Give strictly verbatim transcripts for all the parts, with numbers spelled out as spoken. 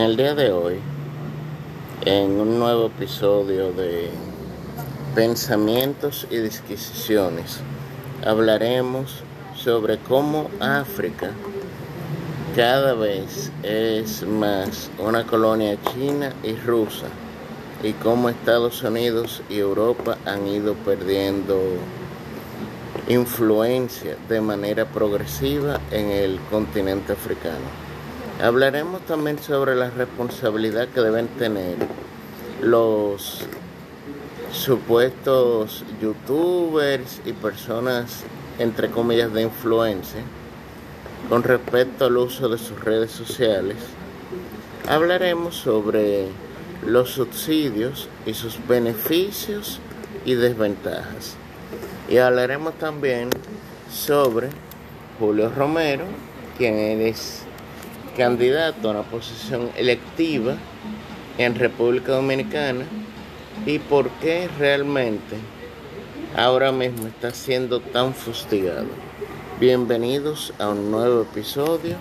el día de hoy, en un nuevo episodio de Pensamientos y Disquisiciones, hablaremos sobre cómo África cada vez es más una colonia china y rusa, y cómo Estados Unidos y Europa han ido perdiendo influencia de manera progresiva en el continente africano. Hablaremos también sobre la responsabilidad que deben tener los supuestos youtubers y personas, entre comillas, de influencia con respecto al uso de sus redes sociales. Hablaremos sobre los subsidios y sus beneficios y desventajas. Y hablaremos también sobre Julio Romero, quien es candidato a una posición electiva en República Dominicana, y por qué realmente ahora mismo está siendo tan fustigado. Bienvenidos a un nuevo episodio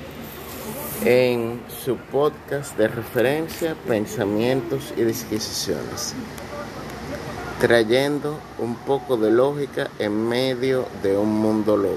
en su podcast de referencia, Pensamientos y Disquisiciones, trayendo un poco de lógica en medio de un mundo loco.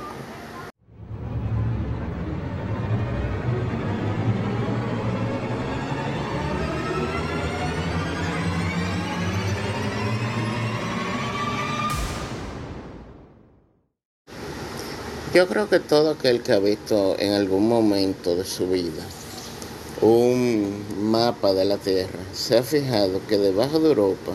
Yo creo que todo aquel que ha visto en algún momento de su vida un mapa de la Tierra se ha fijado que debajo de Europa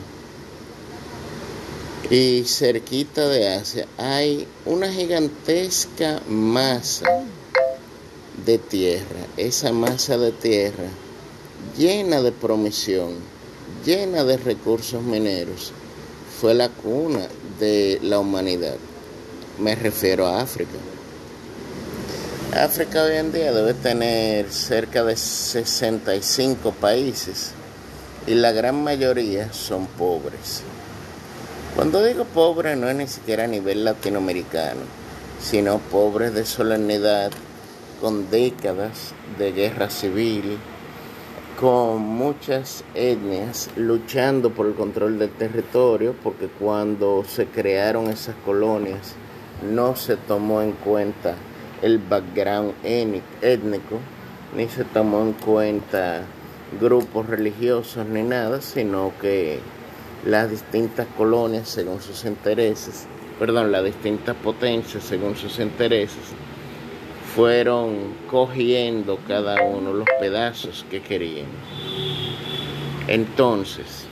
y cerquita de Asia hay una gigantesca masa de tierra. Esa masa de tierra llena de promisión, llena de recursos mineros, fue la cuna de la humanidad. Me refiero a África. África hoy en día debe tener cerca de sesenta y cinco países y la gran mayoría son pobres. Cuando digo pobre no es ni siquiera a nivel latinoamericano, sino pobres de solemnidad, con décadas de guerra civil, con muchas etnias luchando por el control del territorio, porque cuando se crearon esas colonias no se tomó en cuenta el background étnico, ni se tomó en cuenta grupos religiosos ni nada, sino que las distintas colonias según sus intereses, perdón, las distintas potencias según sus intereses, fueron cogiendo cada uno los pedazos que querían. Entonces,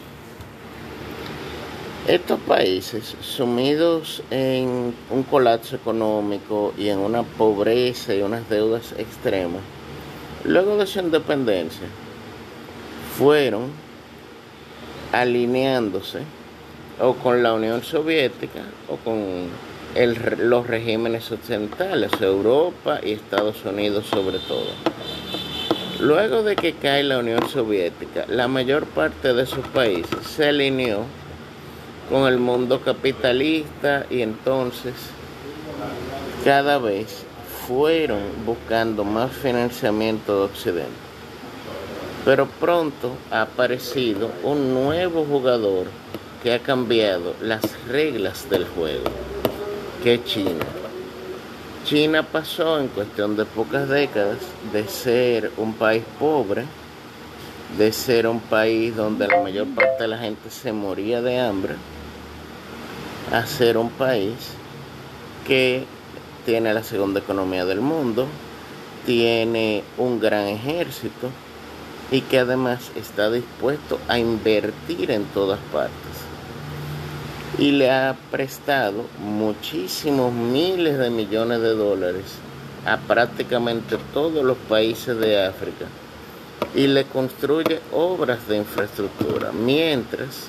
estos países, sumidos en un colapso económico y en una pobreza y unas deudas extremas, luego de su independencia, fueron alineándose o con la Unión Soviética o con el, los regímenes occidentales, Europa y Estados Unidos sobre todo. Luego de que cae la Unión Soviética, la mayor parte de esos países se alineó con el mundo capitalista, y entonces cada vez fueron buscando más financiamiento de Occidente. Pero pronto ha aparecido un nuevo jugador que ha cambiado las reglas del juego, que es China. China pasó en cuestión de pocas décadas de ser un país pobre, de ser un país donde la mayor parte de la gente se moría de hambre, a ser un país que tiene la segunda economía del mundo, tiene un gran ejército y que además está dispuesto a invertir en todas partes. Y le ha prestado muchísimos miles de millones de dólares a prácticamente todos los países de África y le construye obras de infraestructura, mientras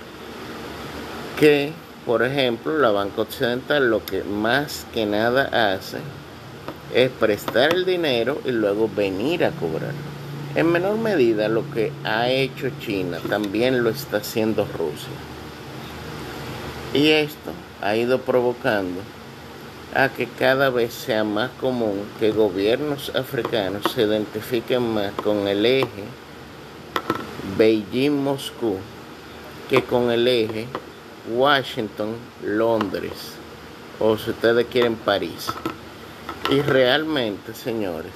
que, por ejemplo, la banca occidental lo que más que nada hace es prestar el dinero y luego venir a cobrar. En menor medida, lo que ha hecho China también lo está haciendo Rusia. Y esto ha ido provocando a que cada vez sea más común que gobiernos africanos se identifiquen más con el eje Beijing-Moscú que con el eje Washington-Londres, o si ustedes quieren París. Y realmente, señores,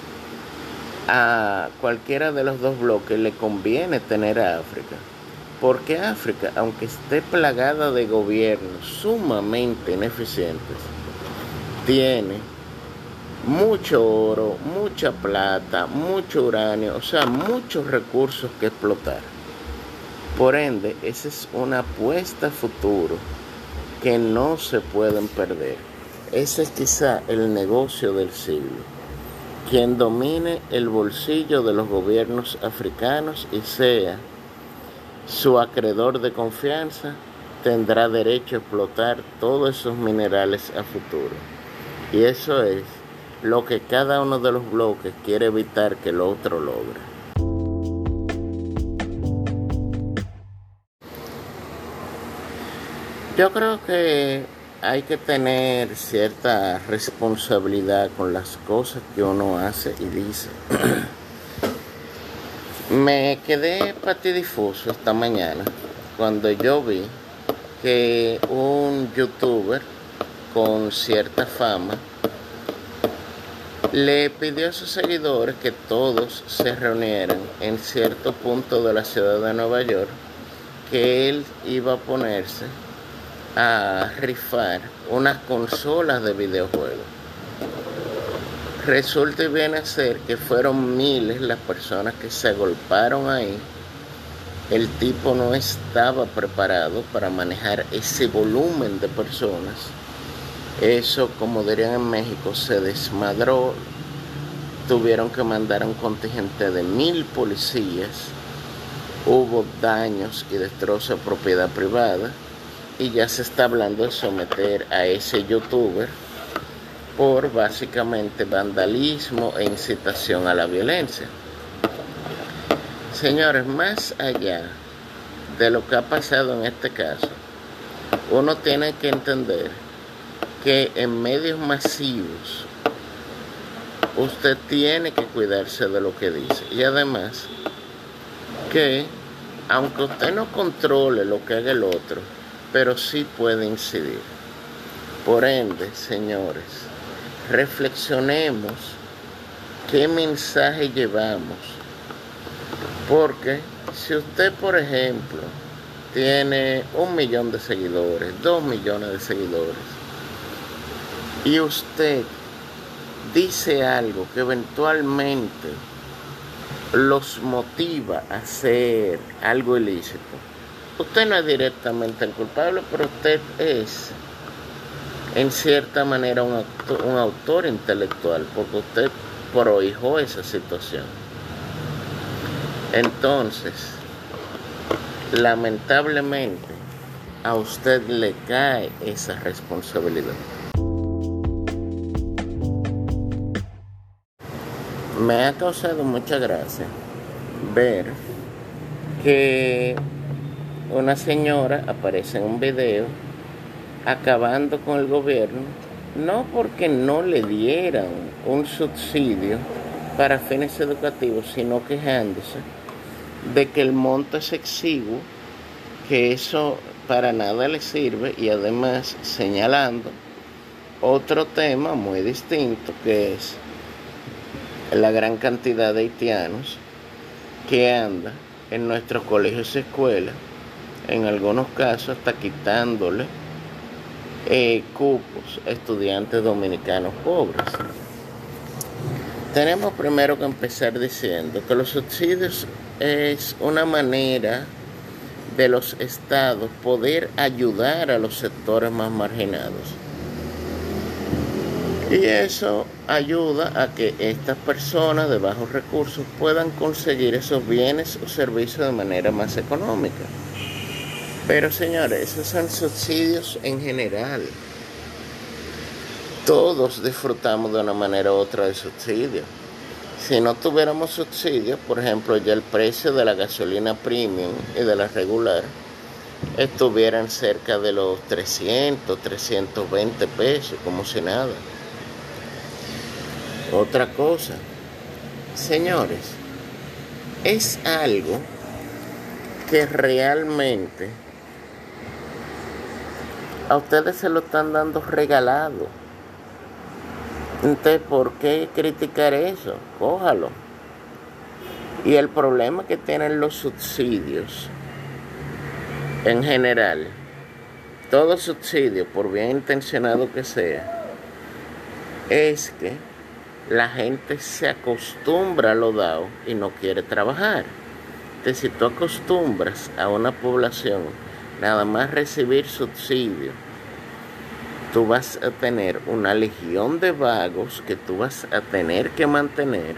a cualquiera de los dos bloques le conviene tener a África, porque África, aunque esté plagada de gobiernos sumamente ineficientes, tiene mucho oro, mucha plata, mucho uranio, o sea, muchos recursos que explotar. Por ende, esa es una apuesta a futuro que no se pueden perder. Ese es quizá el negocio del siglo. Quien domine el bolsillo de los gobiernos africanos y sea su acreedor de confianza, tendrá derecho a explotar todos esos minerales a futuro. Y eso es lo que cada uno de los bloques quiere evitar que el otro logre. Yo creo que hay que tener cierta responsabilidad con las cosas que uno hace y dice. Me quedé patidifuso esta mañana cuando yo vi que un youtuber con cierta fama le pidió a sus seguidores que todos se reunieran en cierto punto de la ciudad de Nueva York, que él iba a ponerse a rifar unas consolas de videojuegos. Resulta y viene a ser que fueron miles las personas que se agolparon ahí. El tipo no estaba preparado para manejar ese volumen de personas. Eso, como dirían en México, se desmadró. Tuvieron que mandar a un contingente de mil policías. Hubo daños y destrozos a propiedad privada. Y ya se está hablando de someter a ese youtuber por básicamente vandalismo e incitación a la violencia. Señores, más allá de lo que ha pasado en este caso, uno tiene que entender que en medios masivos usted tiene que cuidarse de lo que dice. Y además que aunque usted no controle lo que haga el otro, pero sí puede incidir. Por ende, señores, reflexionemos qué mensaje llevamos. Porque si usted, por ejemplo, tiene un millón de seguidores, dos millones de seguidores, y usted dice algo que eventualmente los motiva a hacer algo ilícito, usted no es directamente el culpable, pero usted es, en cierta manera, un autor, un autor intelectual, porque usted prohijó esa situación. Entonces, lamentablemente, a usted le cae esa responsabilidad. Me ha causado mucha gracia ver que una señora aparece en un video acabando con el gobierno, no porque no le dieran un subsidio para fines educativos, sino quejándose de que el monto es exiguo, que eso para nada le sirve, y además señalando otro tema muy distinto, que es la gran cantidad de haitianos que anda en nuestros colegios y escuelas, en algunos casos hasta quitándole eh, cupos a estudiantes dominicanos pobres. Tenemos primero que empezar diciendo que los subsidios es una manera de los estados poder ayudar a los sectores más marginados. Y eso ayuda a que estas personas de bajos recursos puedan conseguir esos bienes o servicios de manera más económica. Pero señores, esos son subsidios en general. Todos disfrutamos de una manera u otra de subsidios. Si no tuviéramos subsidios, por ejemplo, ya el precio de la gasolina premium y de la regular estuvieran cerca de los trescientos, trescientos veinte pesos, como si nada. Otra cosa, señores, es algo que realmente a ustedes se lo están dando regalado. Entonces, ¿por qué criticar eso? Cójalo. Y el problema que tienen los subsidios, en general, todo subsidio, por bien intencionado que sea, es que la gente se acostumbra a lo dado y no quiere trabajar. Entonces, si tú acostumbras a una población nada más recibir subsidio, tú vas a tener una legión de vagos que tú vas a tener que mantener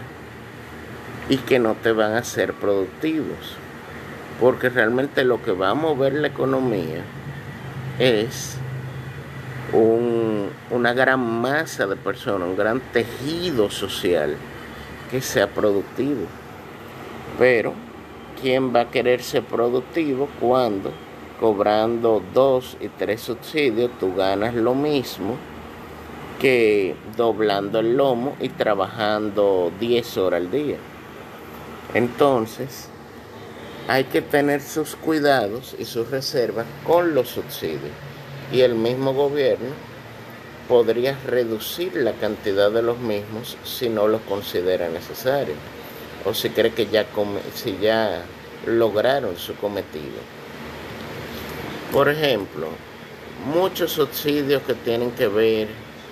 y que no te van a ser productivos. Porque realmente lo que va a mover la economía es un, una gran masa de personas, un gran tejido social que sea productivo. Pero, ¿quién va a querer ser productivo cuando cobrando dos y tres subsidios tú ganas lo mismo que doblando el lomo y trabajando diez horas al día? Entonces, hay que tener sus cuidados y sus reservas con los subsidios. Y el mismo gobierno podría reducir la cantidad de los mismos si no los considera necesario, o si cree que ya, si ya lograron su cometido. Por ejemplo, muchos subsidios que tienen que ver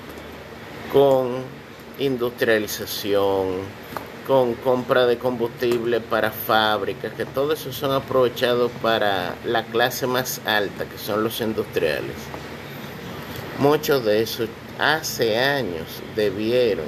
con industrialización, con compra de combustible para fábricas, que todo eso son aprovechados para la clase más alta, que son los industriales. Muchos de esos hace años debieron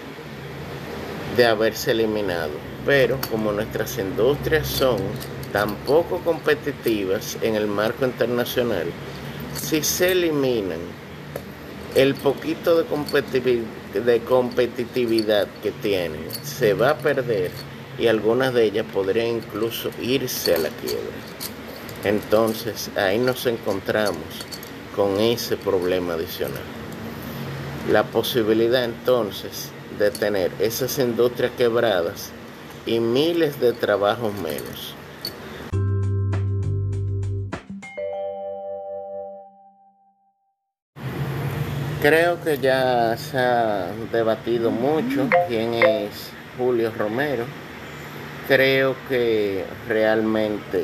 de haberse eliminado, pero como nuestras industrias son tan poco competitivas en el marco internacional, si se eliminan, el poquito de competitividad, de competitividad que tienen se va a perder y algunas de ellas podrían incluso irse a la quiebra. Entonces ahí nos encontramos con ese problema adicional. La posibilidad entonces de tener esas industrias quebradas y miles de trabajos menos. Creo que ya se ha debatido mucho quién es Julio Romero. Creo que realmente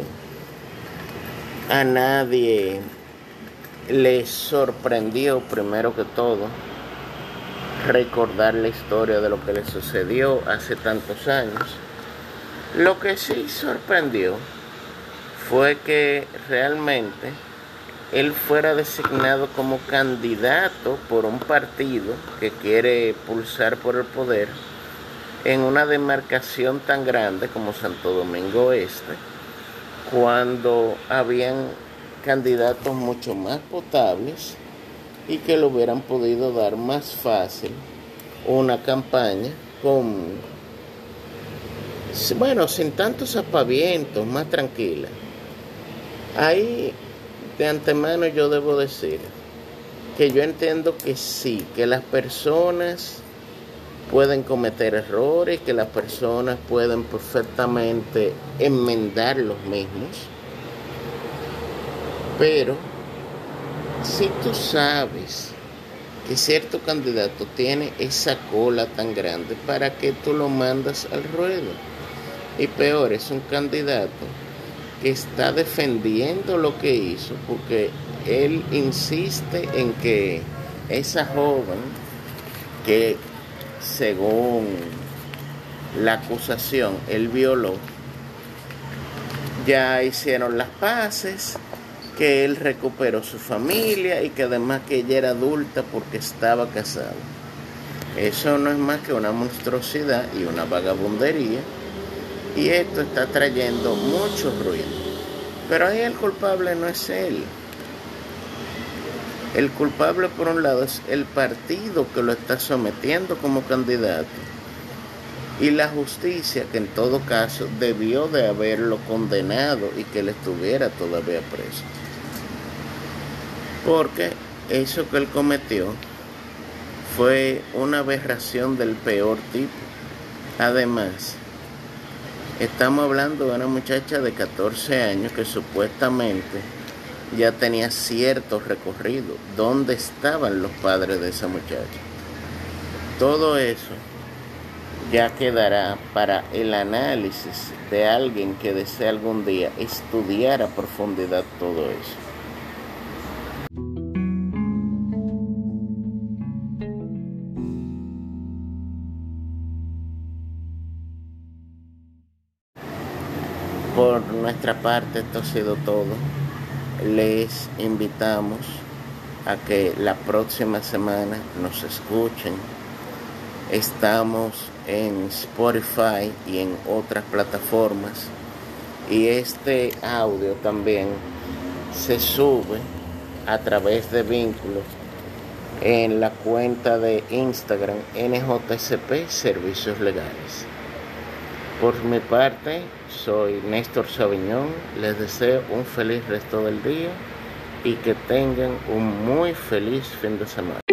a nadie le sorprendió, primero que todo, recordar la historia de lo que le sucedió hace tantos años. Lo que sí sorprendió fue que realmente él fuera designado como candidato por un partido que quiere pulsar por el poder en una demarcación tan grande como Santo Domingo Este, cuando habían candidatos mucho más potables y que le hubieran podido dar más fácil una campaña con, bueno, sin tantos aspavientos, más tranquila. Ahí de antemano yo debo decir que yo entiendo que sí, que las personas pueden cometer errores, que las personas pueden perfectamente enmendar los mismos, pero si tú sabes que cierto candidato tiene esa cola tan grande, ¿para qué tú lo mandas al ruedo? Y peor, es un candidato que está defendiendo lo que hizo, porque él insiste en que esa joven que según la acusación él violó, ya hicieron las paces, que él recuperó su familia y que además que ella era adulta porque estaba casada. Eso no es más que una monstruosidad y una vagabundería, y esto está trayendo mucho ruido. Pero ahí el culpable no es él. El culpable, por un lado, es el partido que lo está sometiendo como candidato, y la justicia, que en todo caso debió de haberlo condenado y que él estuviera todavía preso, porque eso que él cometió fue una aberración del peor tipo. Además, Estamos hablando de una muchacha de catorce años que supuestamente ya tenía cierto recorrido. ¿Dónde estaban los padres de esa muchacha? Todo eso ya quedará para el análisis de alguien que desee algún día estudiar a profundidad todo eso. Por nuestra parte, esto ha sido todo. Les invitamos a que la próxima semana nos escuchen. Estamos en Spotify y en otras plataformas. Y este audio también se sube a través de vínculos en la cuenta de Instagram N J S P Servicios Legales. Por mi parte, soy Néstor Sabiñón. Les deseo un feliz resto del día y que tengan un muy feliz fin de semana.